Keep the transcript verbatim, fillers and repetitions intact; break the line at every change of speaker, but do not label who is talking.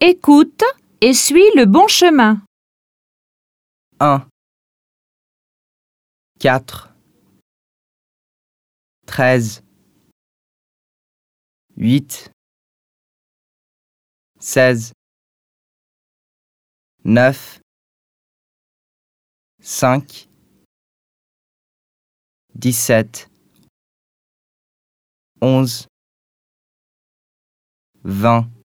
Écoute et suis le bon chemin.
un, quatre, treize, huit, seize, neuf, cinq, dix-sept, onze, vingt.